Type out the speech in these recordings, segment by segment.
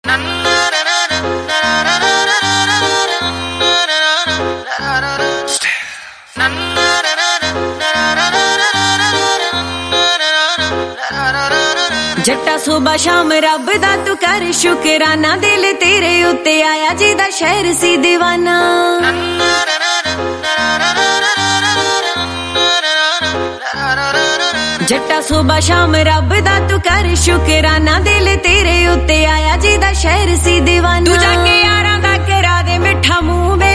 जट्टा सुबह शाम रब दा तू कर शुकराना, दिल तेरे उत्ते आया जिदा शहर सी दीवाना। जट्टा सुबह शाम रब दा तू कर शुकराना, दिल तेरे उत्ते आया जिदा शहर सी दीवाना। तू जाके यारां दा करा दे मिठा मुंह वे,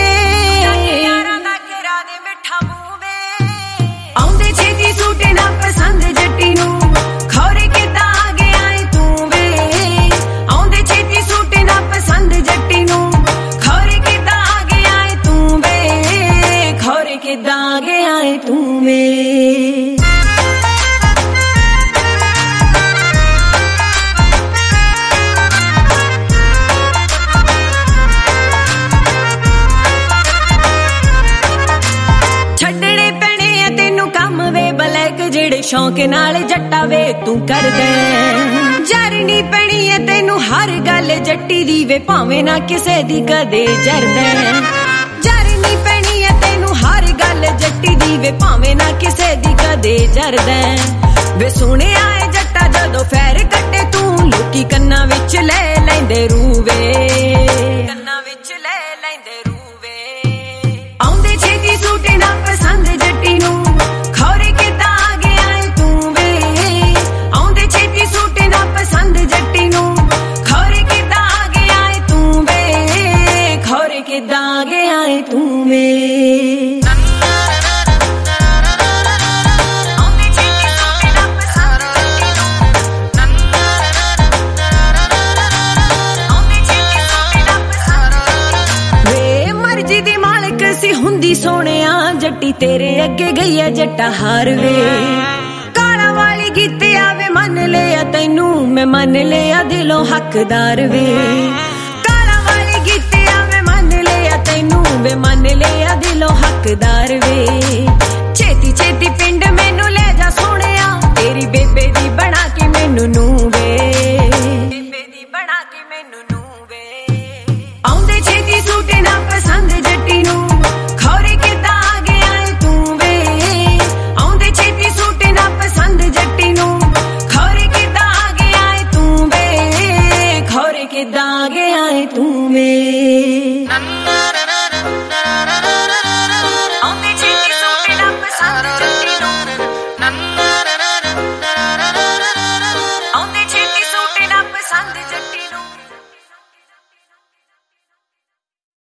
आउंदे छेती सूटे ना पसंद जट्टी नू, खौरे किदां आ गया है तू वे। आउंदे छेती सूटे ना पसंद जट्टी नू, खौरे किदां आ गया है तू वे, खौरे किदां आ गया है तू वे। शौक नाल जट्टा वे तू कर दे, जरनी पैनी है तेनू हर गल जट्टी दी वे, भावें ना किसे दी कदे जरदे। जरनी पैनी है तेनू हर गल जट्टी दी वे, भावें ना किसे दी कदे जरदे। वे सुने आए जट्टा जदों फैर कट्टे तू, लोकी कन्ना विच ले लैंदे रूवे, कन्ना विच ले लैंदे रूवे। आउंदे छेती सूटे ना पसंद जट्टी नू, खौरे किदां किदां आ गया है तू वे। वे मर्जी दी मालिक सी हुंदी सोहणिया, जट्टी तेरे अगे गई है जट्टा हार वे। काला वाली गीते आवे मन लिया तैनू, मैं मन लिया दिलों हकदार वे। वे मन लिया दिलों हकदार वे। छेती छेती पिंड मैनू ले जा सोहणिया, तेरी बेबे दी बना के मैनू नू वे, बेबे दी बना के मैनू नू वे। आउंदे छेती सूटे ना पसंद जट्टी नू, खौरे किदां आ गया है तू वे। आउंदे छेती सूटे ना पसंद जट्टी नू, खौरे किदां आ गया है तू वे, खौरे किदां आ गया है तू वे।